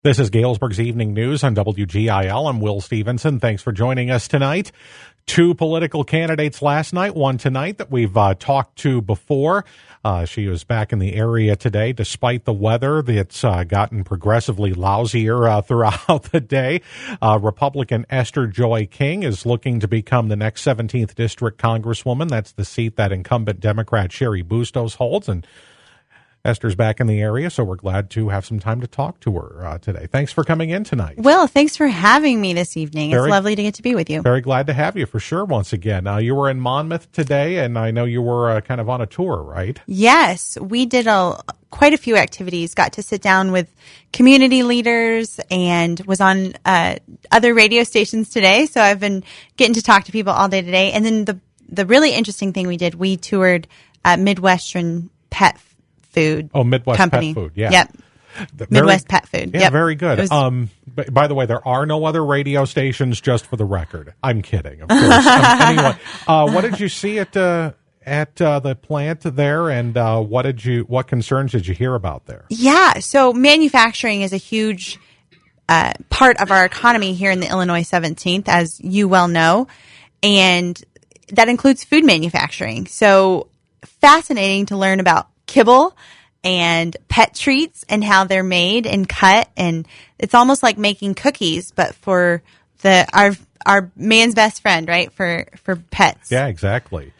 This is Galesburg's Evening News on WGIL. I'm Will Stevenson. Thanks for joining us tonight. Two political candidates last night, one tonight that we've talked to before. She was back in the area today, despite the weather that's gotten progressively lousier throughout the day. Republican Esther Joy King is looking to become the next 17th District Congresswoman. That's the seat that incumbent Democrat Cheri Bustos holds, and Esther's back in the area, so we're glad to have some time to talk to her today. Thanks for coming in tonight. Will, thanks for having me this evening. It's lovely to get to be with you. Very glad to have you for sure once again. You were in Monmouth today, and I know you were kind of on a tour, right? Yes, we did quite a few activities, got to sit down with community leaders and was on other radio stations today, so I've been getting to talk to people all day today. And then the really interesting thing we did, we toured Midwestern Pet Food. Oh, Midwest Company. Pet Food, yeah. Yep. Midwest Pet Food. Yeah, yep. Very good. By the way, there are no other radio stations, just for the record. I'm kidding, of course. Anyway, what did you see at the plant there, and what concerns did you hear about there? Yeah, so manufacturing is a huge part of our economy here in the Illinois 17th, as you well know, and that includes food manufacturing. So fascinating to learn about kibble and pet treats and how they're made and cut, and it's almost like making cookies, but for our man's best friend, right? For pets. Yeah, exactly.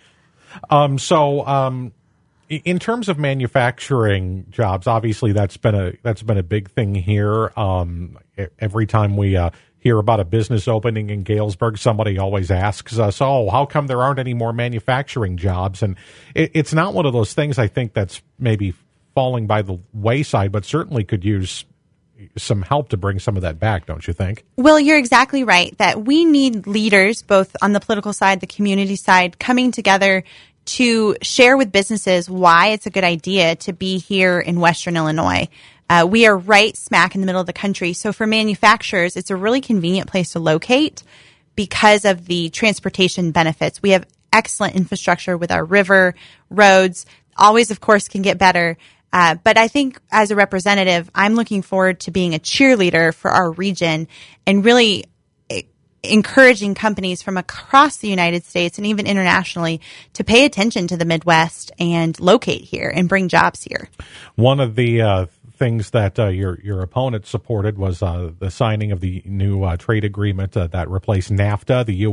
In terms of manufacturing jobs, obviously that's been a big thing here. Every time we hear about a business opening in Galesburg, somebody always asks us, how come there aren't any more manufacturing jobs? And it's not one of those things, I think, that's maybe falling by the wayside, but certainly could use some help to bring some of that back, don't you think? Well, you're exactly right that we need leaders, both on the political side, the community side, coming together to share with businesses why it's a good idea to be here in Western Illinois. We are right smack in the middle of the country. So for manufacturers, it's a really convenient place to locate because of the transportation benefits. We have excellent infrastructure with our river, roads, always, of course, can get better. But I think as a representative, I'm looking forward to being a cheerleader for our region and really encouraging companies from across the United States and even internationally to pay attention to the Midwest and locate here and bring jobs here. One of the things that your opponent supported was the signing of the new trade agreement that replaced NAFTA, the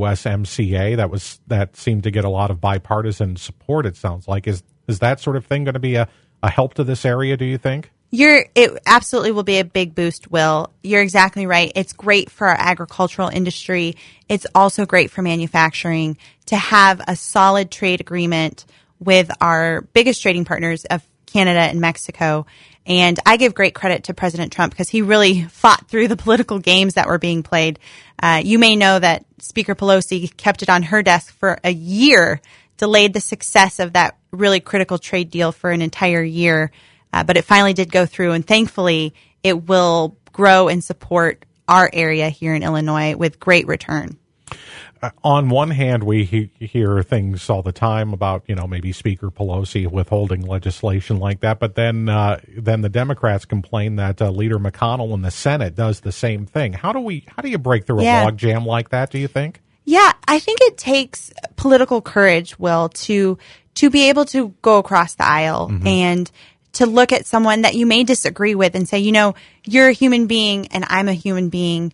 USMCA. That seemed to get a lot of bipartisan support, it sounds like. Is that sort of thing going to be a help to this area, do you think? It absolutely will be a big boost, Will. You're exactly right. It's great for our agricultural industry. It's also great for manufacturing to have a solid trade agreement with our biggest trading partners of Canada and Mexico. And I give great credit to President Trump because he really fought through the political games that were being played. You may know that Speaker Pelosi kept it on her desk for a year, delayed the success of that really critical trade deal for an entire year. But it finally did go through, and thankfully it will grow and support our area here in Illinois with great return. On one hand, we hear things all the time about, maybe Speaker Pelosi withholding legislation like that. But then the Democrats complain that Leader McConnell in the Senate does the same thing. How do you break through a logjam like that, do you think? Yeah, I think it takes political courage, Will, to be able to go across the aisle and to look at someone that you may disagree with and say, you're a human being and I'm a human being.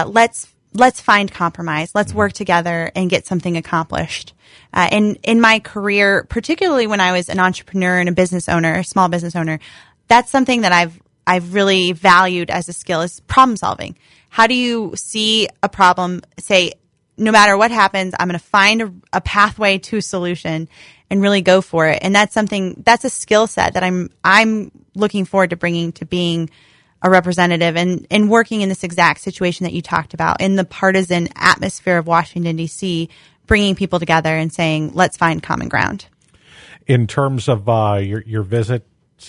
Let's find compromise. Let's work together and get something accomplished. And in my career, particularly when I was an entrepreneur and a small business owner, that's something that I've really valued as a skill is problem solving. How do you see a problem, say, no matter what happens, I'm going to find a pathway to a solution and really go for it. And that's a skill set that I'm looking forward to bringing to being a representative and working in this exact situation that you talked about in the partisan atmosphere of Washington, D.C., bringing people together and saying, let's find common ground. In terms of your visit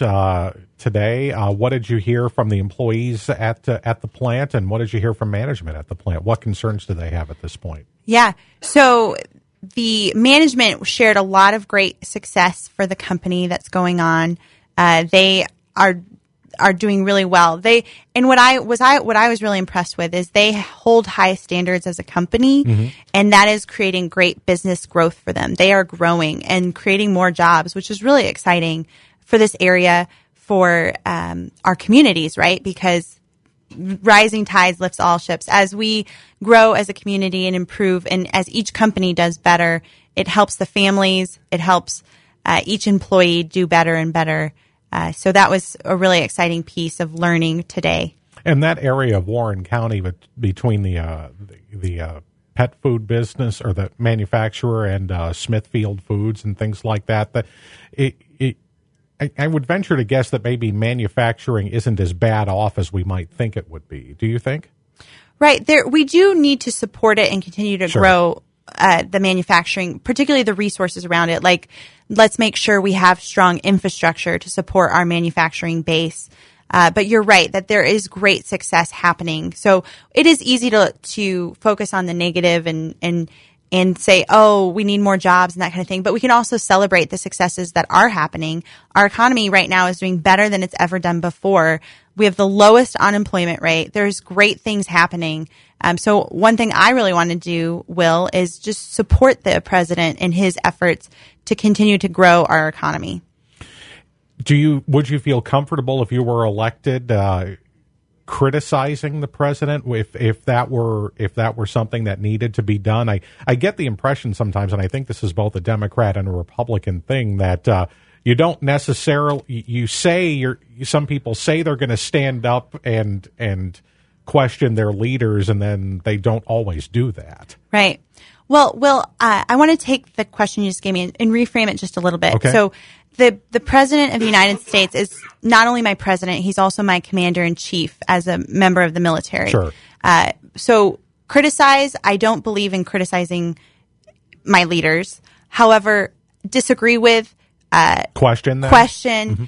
today, what did you hear from the employees at the plant, and what did you hear from management at the plant? What concerns do they have at this point? Yeah, so the management shared a lot of great success for the company that's going on. They are are doing really well. What I was really impressed with is they hold high standards as a company, and that is creating great business growth for them. They are growing and creating more jobs, which is really exciting for this area, for our communities, right? Because rising tides lifts all ships. As we grow as a community and improve, and as each company does better, it helps the families. It helps each employee do better and better. So that was a really exciting piece of learning today. And that area of Warren County, between the pet food business or the manufacturer and Smithfield Foods and things like that, I would venture to guess that maybe manufacturing isn't as bad off as we might think it would be. Do you think? Right. We do need to support it and continue to grow the manufacturing, particularly the resources around it. Like, let's make sure we have strong infrastructure to support our manufacturing base. But you're right that there is great success happening. So it is easy to focus on the negative and say, oh, we need more jobs and that kind of thing. But we can also celebrate the successes that are happening. Our economy right now is doing better than it's ever done before. We have the lowest unemployment rate. There's great things happening. So one thing I really want to do, Will, is just support the president in his efforts to continue to grow our economy. Would you feel comfortable if you were elected criticizing the president if that were something that needed to be done? I get the impression sometimes, and I think this is both a Democrat and a Republican thing, that you don't necessarily some people say they're going to stand up and question their leaders, and then they don't always do that. Right. Well, Will, I want to take the question you just gave me and reframe it just a little bit. Okay. So the president of the United States is not only my president, he's also my commander-in-chief as a member of the military. Sure. So I don't believe in criticizing my leaders. However, disagree with, question them. Question.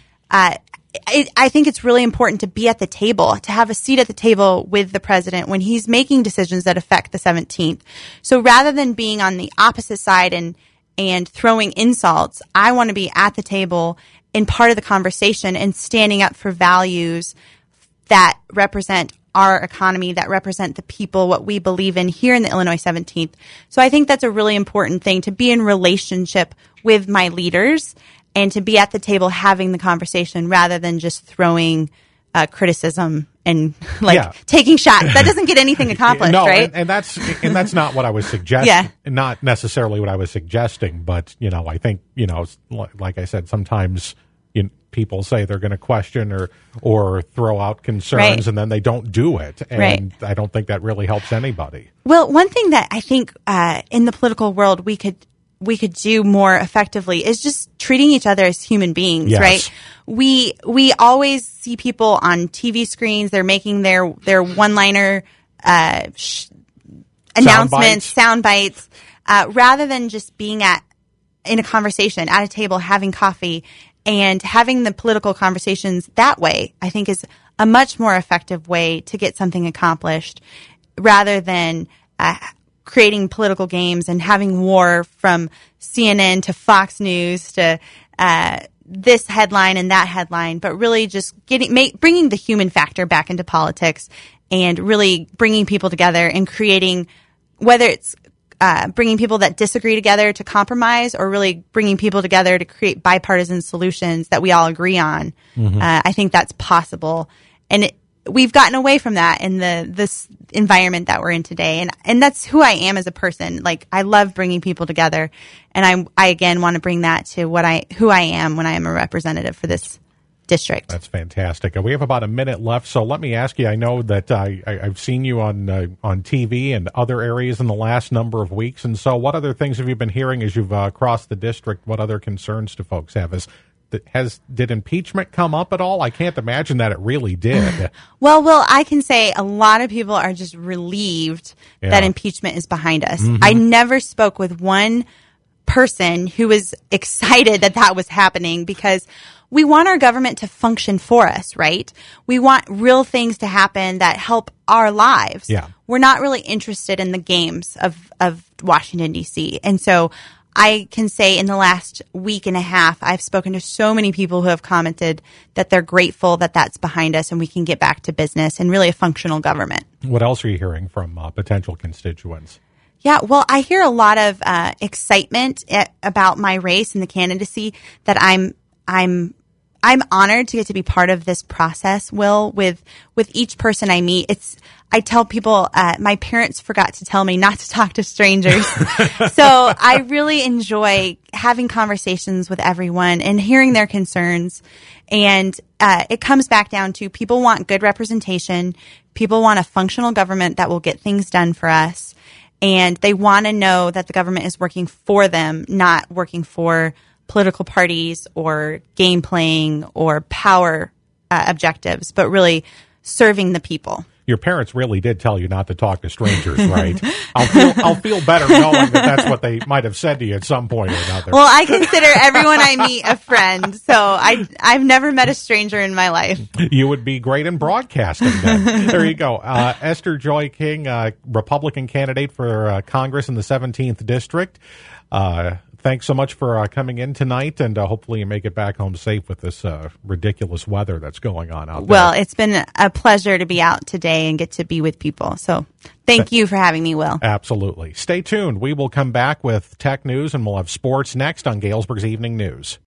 I think it's really important to be at the table, to have a seat at the table with the president when he's making decisions that affect the 17th. So rather than being on the opposite side and throwing insults, I want to be at the table and part of the conversation and standing up for values that represent our economy, that represent the people, what we believe in here in the Illinois 17th. So I think that's a really important thing, to be in relationship with my leaders and to be at the table having the conversation rather than just throwing criticism and taking shots. That doesn't get anything accomplished, right? And that's not what I was suggesting. Yeah. Not necessarily what I was suggesting, but I think like I said, sometimes people say they're going to question or throw out concerns, right, and then they don't do it, and right. I don't think that really helps anybody. Well, one thing that I think in the political world we could do more effectively is just treating each other as human beings, yes, right? We always see people on TV screens. They're making their one-liner announcements, sound bites, rather than just being in a conversation at a table, having coffee and having the political conversations that way. I think is a much more effective way to get something accomplished, rather than creating political games and having war from CNN to Fox News to this headline and that headline, but really just bringing the human factor back into politics and really bringing people together and creating, whether it's bringing people that disagree together to compromise, or really bringing people together to create bipartisan solutions that we all agree on. Mm-hmm. I think that's possible. And we've gotten away from that in this environment that we're in today. And that's who I am as a person. Like, I love bringing people together. And I again want to bring that to who I am when I am a representative for this district. That's fantastic. We have about a minute left. So let me ask you, I know that I've seen you on TV and other areas in the last number of weeks. And so what other things have you been hearing as you've crossed the district? What other concerns do folks have? Did impeachment come up at all? I can't imagine that it really did. Well, I can say a lot of people are just relieved that impeachment is behind us. Mm-hmm. I never spoke with one person who was excited that was happening, because we want our government to function for us, right? We want real things to happen that help our lives. Yeah. We're not really interested in the games of Washington, D.C. And so I can say in the last week and a half, I've spoken to so many people who have commented that they're grateful that that's behind us and we can get back to business and really a functional government. What else are you hearing from potential constituents? Yeah, well, I hear a lot of excitement about my race and the candidacy. That I'm honored to get to be part of this process. Will, with each person I meet, I tell people my parents forgot to tell me not to talk to strangers, so I really enjoy having conversations with everyone and hearing their concerns. And it comes back down to people want good representation, people want a functional government that will get things done for us. And they want to know that the government is working for them, not working for political parties or game playing or power objectives, but really serving the people. Your parents really did tell you not to talk to strangers, right? I'll feel better knowing that that's what they might have said to you at some point or another. Well, I consider everyone I meet a friend, so I've never met a stranger in my life. You would be great in broadcasting then. There you go. Esther Joy King, Republican candidate for Congress in the 17th District. Thanks so much for coming in tonight, and hopefully you make it back home safe with this ridiculous weather that's going on out there. Well, it's been a pleasure to be out today and get to be with people. So thank you for having me, Will. Absolutely. Stay tuned. We will come back with tech news, and we'll have sports next on Galesburg's Evening News.